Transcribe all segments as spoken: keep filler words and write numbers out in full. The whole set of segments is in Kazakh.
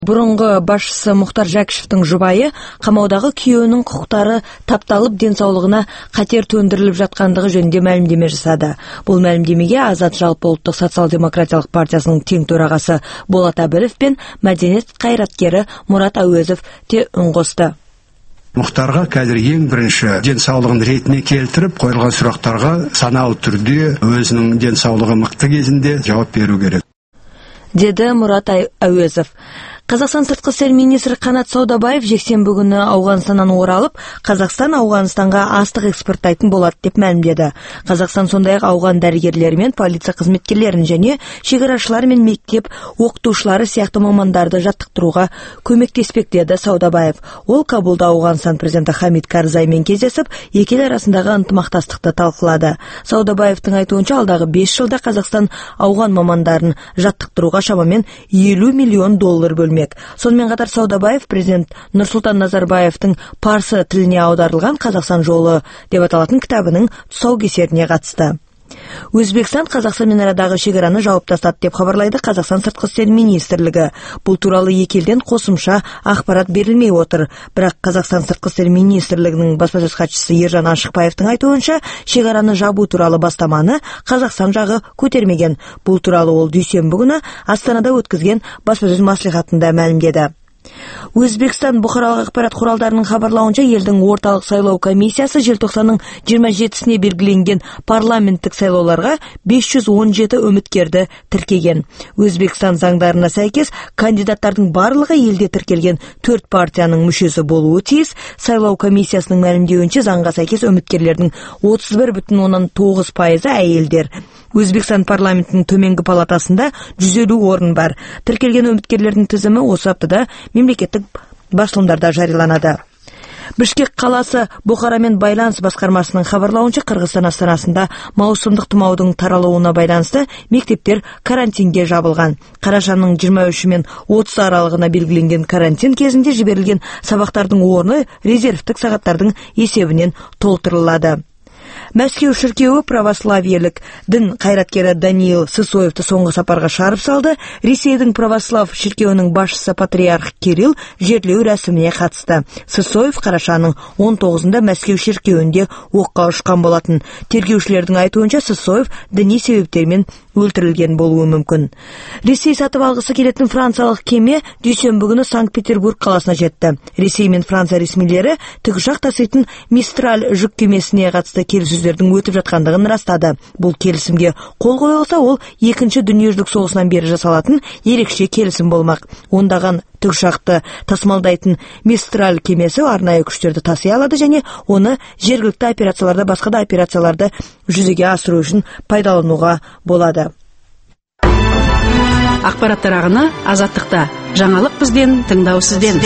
Бұрынғы басшысы Мұхтар Жәкішевтің жұбайы қамаудағы күйеуінің құқықтары тапталып денсаулығына қатер төндіріліп жатқандығы жөнінде мәлімдеме жасады. Бұл мәлімдемеге Азат жалпыұлттық социал-демократиялық партиясының тең төрағасы Болат Әбілов пен мәдениет қайраткері Мұрат Әуезов те үн қосты. Мұхтарға қазір ең бірінші денсаулығын ретіне келтіріп қойылған сұрақтарға саналы түрде өзінің денсаулығы мықты кезінде жауап беру керек, деді Мұрат Әуезов. Қазақстан сыртқы істер министрі Қанат Саудабаев жексенбі күні Ауғанстаннан оралып, Қазақстан Ауғанстанға астық экспорттайтын болады деп мәлімдеді. Қазақстан сондай-ақ ауған дәрігерлері мен полиция қызметкерлерін және шекарашылар мен мектеп оқытушылары сияқты мамандарды жаттықтыруға көмектеспек, деді Саудабаев. Ол Кабулда Ауғанстан президенті Хамид Карзаймен кездесіп, екі ел арасындағы ынтымақтастықты талқылады. Саудабаевтың айтуынша, алдағы бес жылда Қазақстан ауған мамандарын жаттықтыруға шамамен елу миллион доллар бөлмек. Сонымен қатар Саудабаев президент Нұрсұлтан Назарбаевтың парсы тіліне аударылған Қазақстан жолы деп аталатын кітабының тұсаукесеріне қатысты. Өзбекстан Қазақстанмен арадағы шекараны жауып тастады деп хабарлайды Қазақстан сыртқы істер министрлігі. Бұл туралы екі елден қосымша ақпарат берілмей отыр. Бірақ Қазақстан сыртқы істер министрлігінің баспасөз хатшысы Ержан Ашықбаевтың айтуынша, шекараны жабу туралы бастаманы Қазақстан жағы көтермеген. Бұл туралы ол дүйсенбі күні Астанада өткізген баспасөз маслихатында мәлімдеді. Өзбекстан бұқаралық ақпарат құралдарының хабарлауынша, елдің орталық сайлау комиссиясы желтоқсанның жиырма жетісіне белгіленген парламенттік сайлауларға бес жүз он жеті үміткерді тіркеген. Өзбекстан заңдарына сәйкес, кандидаттардың барлығы елде тіркелген төрт партияның мүшесі болуы тиіс. Сайлау комиссиясының мәлімдеуінше, заңға сәйкес үміткерлердің отыз бір бүтін оннан тоғыз пайызы әйелдер. Өзбекстан парламентінің төменгі палатасында жүз елу орын бар. Тіркелген үміткерлердің тізімі осы аптада мемлекеттік басылымдарда жарияланады. Бішкек қаласы Бұқарамен байланыс басқармасының хабарлауынша, Қырғызстан астанасында маусымдық тұмаудың таралуына байланысты мектептер карантинге жабылған. Қарашаның жиырма үші мен отызы аралығына белгіленген карантин кезінде жіберілген сабақтардың орны резервтік сағаттардың есебінен толтырылады. Мәскеу шіркеуі православиелік дін қайраткері Даниил Сысоевты соңғы сапарға шығарып салды. Ресейдің православ шіркеуінің басшысы патриарх Кирилл жерлеу рәсіміне қатысты. Сысоев қарашаның он тоғызында Мәскеу шіркеуінде оққа ұшқан болатын. Тергеушілердің айтуынша, Сысоев діни себептермен өлтірілген болуы мүмкін. Ресей сатып алғысы келетін франциялық кеме дүйсенбі күні Санкт-Петербург қаласына жетті. Ресей мен Франция ресмилері тікұшақ таситын Мистраль жүк кемесіне қатысты келіссөздердің өтіп жатқандығын растады. Бұл келісімге қол қойылса, ол екінші дүниежүзілік соғысынан бері жасалатын ерекше келісім болмақ. Ондаған тікұшақты тасымалдайтын Мистраль кемесі арнайы күштерді таси алады және оны жергілікті операцияларда, басқа да операцияларды жүзеге асыру үшін пайдалануға болады. Ақпараттар ағыны Азаттықта. Жаңалық бізден, тыңдау сізден.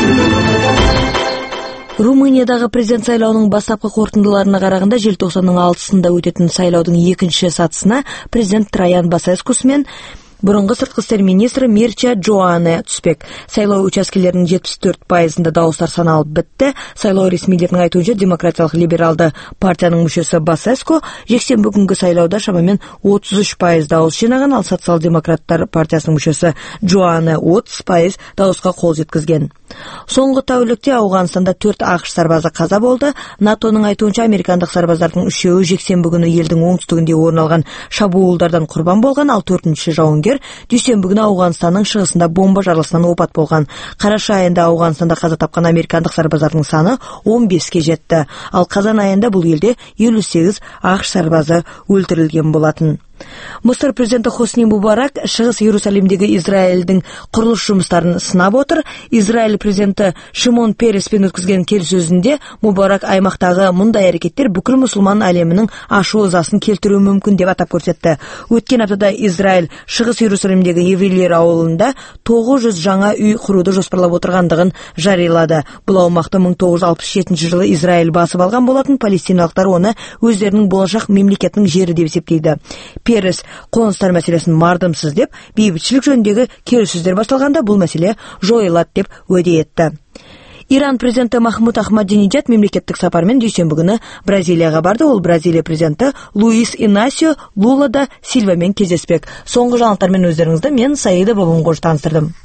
Румыниядағы президент сайлауының бастапқы қорытындыларына қарағанда, желтоқсанның алтысында өтетін сайлаудың екінші сатысына президент Траян Басескус мен бұрынғы сыртқы істер министрі Мирча Джоане түспек. Сайлау учаскелерінің жетпіс төрт пайызында дауыстар саналып бітті. Сайлау ресмилерінің айтуынша, демократиялық либералды партияның мүшесі Басеско жексенбі күнгі сайлауда шамамен отыз үш пайыз дауыс жинаған, ал социал-демократтар партиясының мүшесі Джоане отыз пайыз дауысқа қол жеткізген. Соңғы тәулікте Ауғанстанда төрт ақш сарбазы қаза болды. НАТОның айтуынша, американдық сарбаздардың үшеуі жексенбі күні елдің оңтүстігінде орын алған шабуылдардан құрбан болған, ал төртінші жауынгер дүйсенбі күні Ауғанстанның шығысында бомба жарылысынан опат болған. Қараша айында Ауғанстанда қаза тапқан американдық сарбаздардың саны он беске жетті, ал қазан айында бұл елде елу сегіз ақш сарбазы өлтірілген болатын. Мысыр президенті Хосни Мубарак шығыс Иерусалимдегі Израильдің құрылыс жұмыстарын сынап отыр. Израиль президенті Шимон Переспен өткізген келіссөзінде Мубарак аймақтағы мұндай әрекеттер бүкіл мұсылман әлемінің ашу ызасын келтіруі мүмкін деп атап көрсетті. Өткен аптада Израиль шығыс Иерусалимдегі еврейлер ауылында тоғыз жүз жаңа үй құруды жоспарлап отырғандығын жариялады. Бұл аумақты мың тоғыз жүз алпыс жетінші жылы Израиль басып алған болатын. Палестиналықтар оны өздерінің болашақ мемлекетінің жері деп есептейді. Перес қоныстар мәселесін мардымсыз деп, бейбітшілік жөніндегі келіссөздер басталғанда бұл мәселе жойылады деп уәде етті. Иран президенті Махмуд Ахмадинеджад мемлекеттік сапармен дүйсенбі күні Бразилияға барды. Ол Бразилия президенті Луис Инасио Лула да Сильвамен кездеспек. Соңғы жаңалықтармен өздеріңізді мен Саида Бабынқожа таныстырдым.